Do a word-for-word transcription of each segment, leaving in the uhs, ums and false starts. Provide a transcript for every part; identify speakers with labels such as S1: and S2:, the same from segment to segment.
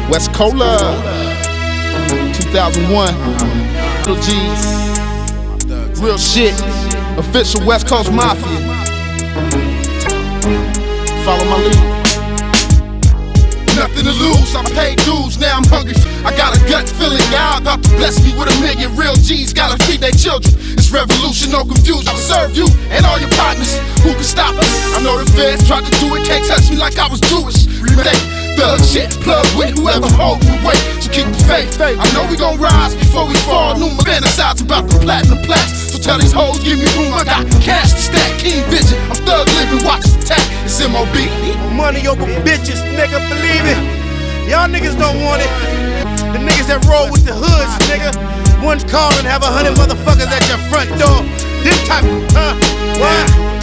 S1: West Cola, two thousand one, Little G's, real shit, official West Coast Mafia. Follow my lead. Nothing to lose, I paid dues, now I'm hungry. I got a gut feeling God about to bless me with a million real G's. Gotta feed their children, it's revolution, no confusion. I'll serve you and all your partners, who can stop us? I know the feds tried to do it, can't touch me like I was Jewish. Remake, thug shit, plug with whoever hold the weight. So keep the faith, I know we gon' rise before we fall. New fantasize about the platinum plaques. So tell these hoes, give me room, I got cash to stack. Keen vision, I'm thug living, watch us attack. It's M O B.
S2: Money over bitches, nigga, believe it. Y'all niggas don't want it. The niggas that roll with the hoods, nigga. One call and have a hundred motherfuckers at your front door. This type, huh? Why?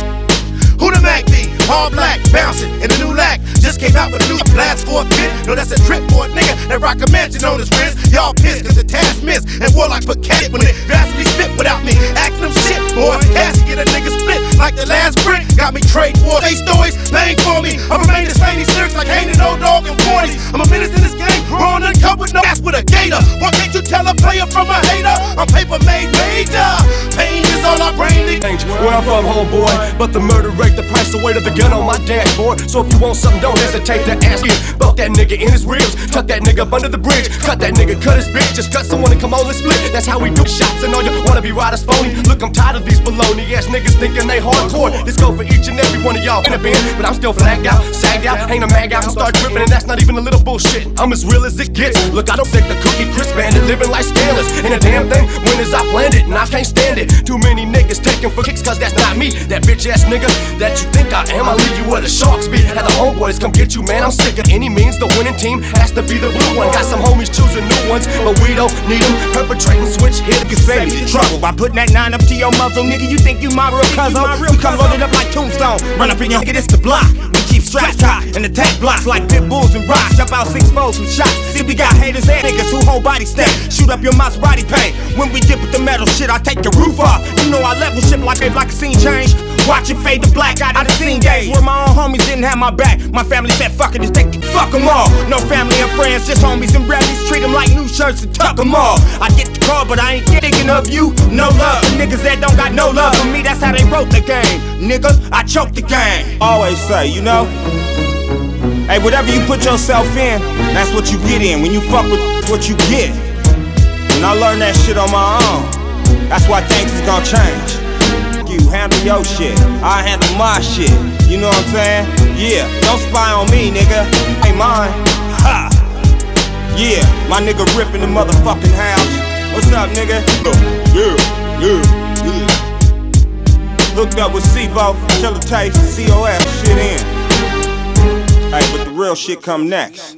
S2: Who the Mac be? All black, bouncing in a new lack. Just came out with a new blast for a fit. No, that's a trip for a nigga that rock a mansion on his wrist. Y'all pissed cause the task missed. And Warlock put cat when it vastly spit without me. Ask them shit, boy. Cash get a nigga split like the last brick. Got me trade war. They stories, paying for me. I remain the same, these lyrics like ain't an old dog in forties. I'm a menace in this game, growing uncovered, no ass with a gator. Why can't you tell a player from a hater? I'm paper made major. Pain is all I bring.
S3: Where I'm from, homeboy, but the murder rate, the price, the weight of the gun on my dashboard. So if you want something, don't hesitate to ask me. Buck that nigga in his ribs, tuck that nigga up under the bridge, cut that nigga, cut his bitch, just cut someone and come on and split. That's how we do shots, and all you wanna be riders phony. Look, I'm tired of these baloney ass niggas thinking they hardcore. This go for each and every one of y'all in a band, but I'm still flagged out, sagged out, ain't a mag out, I'm start tripping, and that's not even a little bullshit. I'm as real as it gets. Look, I don't take the cookie crisp bandit, living like scandalous. Ain't a damn thing when as I planned it, and I can't stand it. Too many niggas taking for kicks, cause that's not me. That bitch ass nigga that you think I am, I'll leave you where the sharks be. Have the homeboys come get you, man, I'm sick of any means. The winning team has to be the blue one. Got some homies choosing new ones, but we don't need them. Perpetrating switch hit niggas baby trouble by putting that nine up to your muzzle, nigga. You think you my real cousin? You come loaded up like Tombstone, run up in your nigga, this the block. We keep straps tight and attack blocks like pit bulls and rocks. Jump out six foes with shots. See, we got haters and niggas who hold body stack. Shoot up your mouth's body pain. When we dip with the metal shit, I take the roof off. You know I level shit like like a scene change. Watch it fade to black, I done seen days where my own homies didn't have my back. My family said fuck it, just take it, fuck them all. No family and friends, just homies and rallies. Treat them like new shirts and tuck them all. I get the call, but I ain't thinking of you. No love for niggas that don't got no love for me. That's how they wrote the game. Nigga, I choked the game. Always say, you know, hey, whatever you put yourself in, that's what you get in. When you fuck with what you get. And I learned that shit on my own. That's why things is gonna change. You handle your shit, I handle my shit. You know what I'm saying? Yeah, don't spy on me, nigga. Ain't mine. Ha! Yeah, my nigga ripping the motherfucking house. What's up, nigga? Yeah, yeah, yeah. Hooked up with C-Bo, Killer Taste, C O F, shit in. Hey, but the real shit come next.